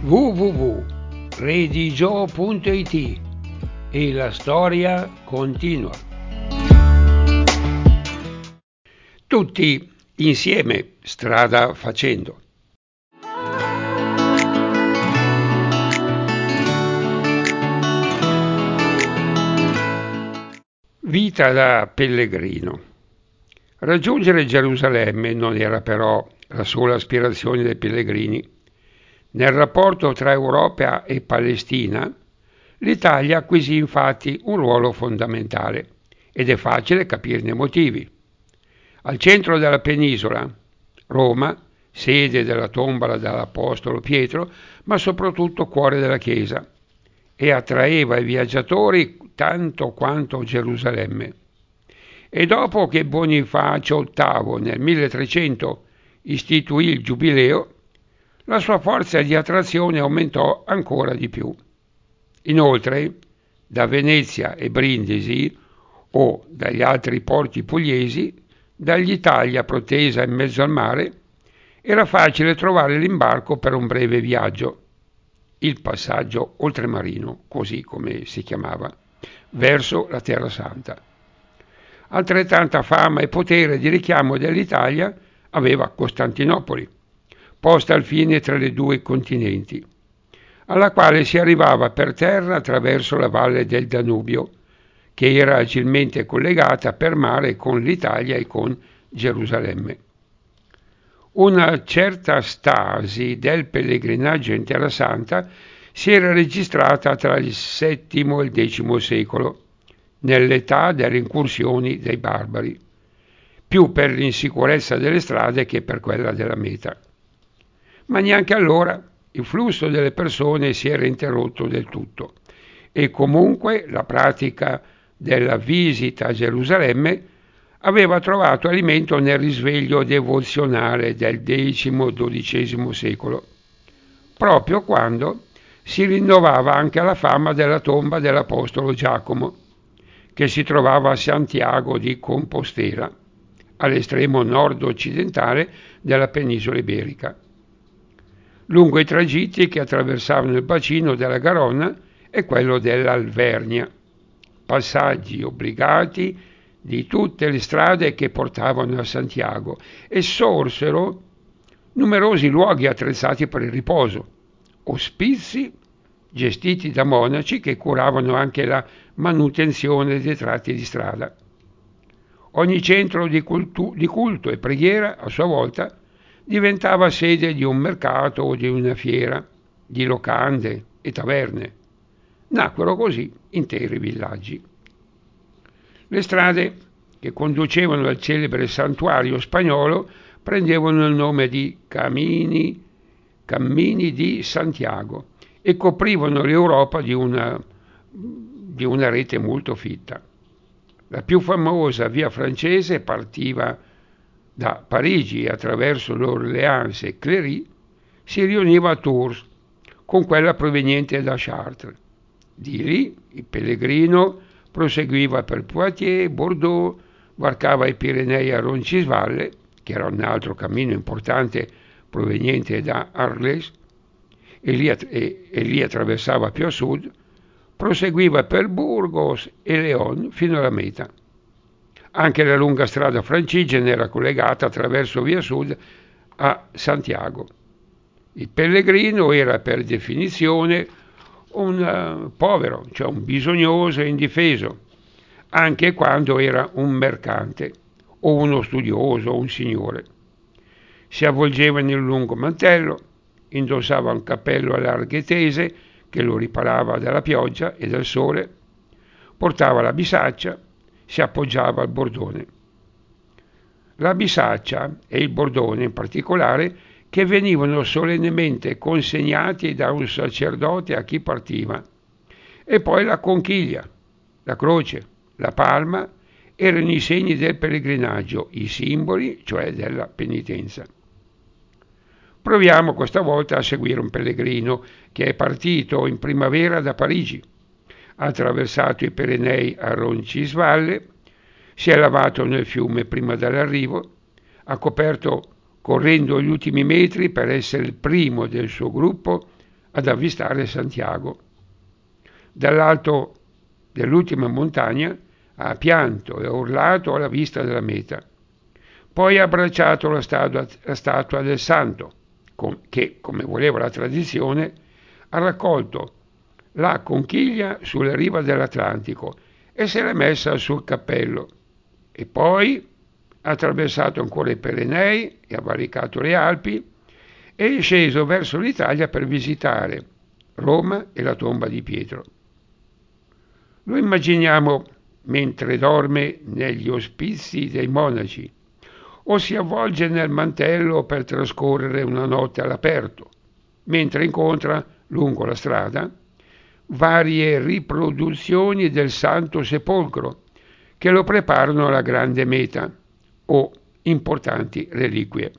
www.redigio.it e la storia continua. Tutti insieme, strada facendo. Vita da pellegrino. Raggiungere Gerusalemme non era però la sola aspirazione dei pellegrini. Nel rapporto tra Europa e Palestina, l'Italia acquisì infatti un ruolo fondamentale ed è facile capirne i motivi. Al centro della penisola, Roma, sede della tomba dell'Apostolo Pietro, ma soprattutto cuore della Chiesa, e attraeva i viaggiatori tanto quanto Gerusalemme. E dopo che Bonifacio VIII nel 1300 istituì il Giubileo, la sua forza di attrazione aumentò ancora di più. Inoltre, da Venezia e Brindisi o dagli altri porti pugliesi, dall'Italia protesa in mezzo al mare, era facile trovare l'imbarco per un breve viaggio, il passaggio oltremarino, così come si chiamava, verso la Terra Santa. Altrettanta fama e potere di richiamo dell'Italia aveva Costantinopoli, posta al fine tra i due continenti, alla quale si arrivava per terra attraverso la valle del Danubio, che era agilmente collegata per mare con l'Italia e con Gerusalemme. Una certa stasi del pellegrinaggio in Terra Santa si era registrata tra il VII e il X secolo, nell'età delle incursioni dei barbari, più per l'insicurezza delle strade che per quella della meta. Ma neanche allora il flusso delle persone si era interrotto del tutto e comunque la pratica della visita a Gerusalemme aveva trovato alimento nel risveglio devozionale del X-XII secolo, proprio quando si rinnovava anche la fama della tomba dell'Apostolo Giacomo, che si trovava a Santiago di Compostela, all'estremo nord-occidentale della penisola iberica. Lungo i tragitti che attraversavano il bacino della Garonna e quello dell'Alvernia, passaggi obbligati di tutte le strade che portavano a Santiago, e sorsero numerosi luoghi attrezzati per il riposo, ospizi gestiti da monaci che curavano anche la manutenzione dei tratti di strada. Ogni centro di culto e preghiera, a sua volta, diventava sede di un mercato o di una fiera, di locande e taverne. Nacquero così interi villaggi. Le strade che conducevano al celebre santuario spagnolo prendevano il nome di cammini di Santiago e coprivano l'Europa di una rete molto fitta. La più famosa via francese partiva da Parigi attraverso l'Orléans e Cléry, si riuniva a Tours con quella proveniente da Chartres. Di lì il pellegrino proseguiva per Poitiers, Bordeaux, varcava i Pirenei a Roncisvalle, che era un altro cammino importante proveniente da Arles, e lì attraversava più a sud, proseguiva per Burgos e León fino alla meta. Anche la lunga strada francigena era collegata attraverso via sud a Santiago. Il pellegrino era per definizione un povero, cioè un bisognoso e indifeso, anche quando era un mercante o uno studioso o un signore. Si avvolgeva in un lungo mantello, indossava un cappello a larghe tese che lo riparava dalla pioggia e dal sole, portava la bisaccia, si appoggiava al bordone. La bisaccia e il bordone in particolare, che venivano solennemente consegnati da un sacerdote a chi partiva, e poi la conchiglia, la croce, la palma erano i segni del pellegrinaggio, i simboli, cioè della penitenza. Proviamo questa volta a seguire un pellegrino che è partito in primavera da Parigi, ha attraversato i Pirenei a Roncisvalle, si è lavato nel fiume prima dell'arrivo, ha coperto correndo gli ultimi metri per essere il primo del suo gruppo ad avvistare Santiago. Dall'alto dell'ultima montagna ha pianto e ha urlato alla vista della meta. Poi ha abbracciato la statua del santo, che, come voleva la tradizione, ha raccolto la conchiglia sulle riva dell'Atlantico e se l'è messa sul cappello. E poi ha attraversato ancora i Pirenei e ha valicato le Alpi e è sceso verso l'Italia per visitare Roma e la tomba di Pietro. Lo immaginiamo mentre dorme negli ospizi dei monaci o si avvolge nel mantello per trascorrere una notte all'aperto, mentre incontra lungo la strada varie riproduzioni del Santo Sepolcro che lo preparano alla grande meta o importanti reliquie.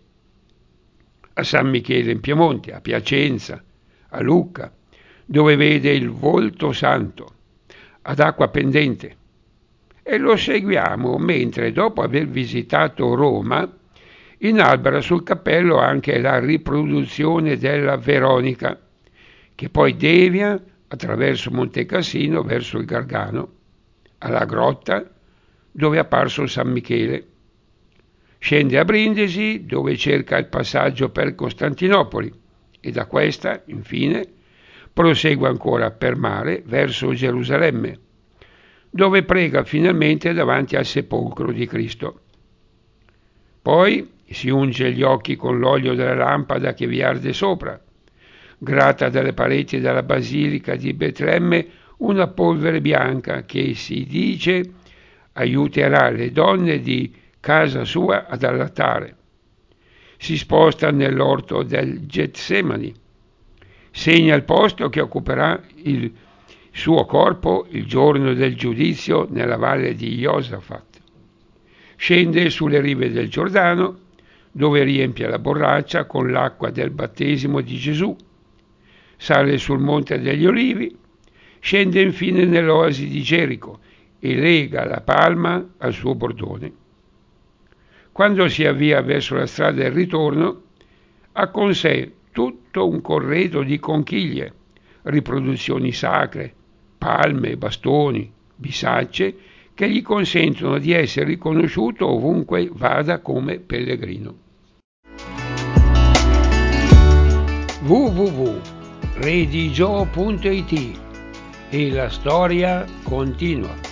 A San Michele in Piemonte, a Piacenza, a Lucca, dove vede il volto santo, ad Acqua Pendente. E lo seguiamo mentre, dopo aver visitato Roma, inalbera sul cappello anche la riproduzione della Veronica, che poi devia attraverso Monte Cassino verso il Gargano, alla grotta dove è apparso San Michele. Scende a Brindisi dove cerca il passaggio per Costantinopoli e da questa, infine, prosegue ancora per mare verso Gerusalemme, dove prega finalmente davanti al sepolcro di Cristo. Poi si unge gli occhi con l'olio della lampada che vi arde sopra, gratta dalle pareti della basilica di Betlemme una polvere bianca che si dice aiuterà le donne di casa sua ad allattare. Si sposta nell'orto del Getsemani, segna il posto che occuperà il suo corpo il giorno del giudizio nella valle di Iosafat. Scende sulle rive del Giordano, dove riempie la borraccia con l'acqua del battesimo di Gesù. Sale sul Monte degli Olivi, scende infine nell'oasi di Gerico e lega la palma al suo bordone. Quando si avvia verso la strada del ritorno, ha con sé tutto un corredo di conchiglie, riproduzioni sacre, palme, bastoni, bisacce che gli consentono di essere riconosciuto ovunque vada come pellegrino. www.redigio.it e la storia continua.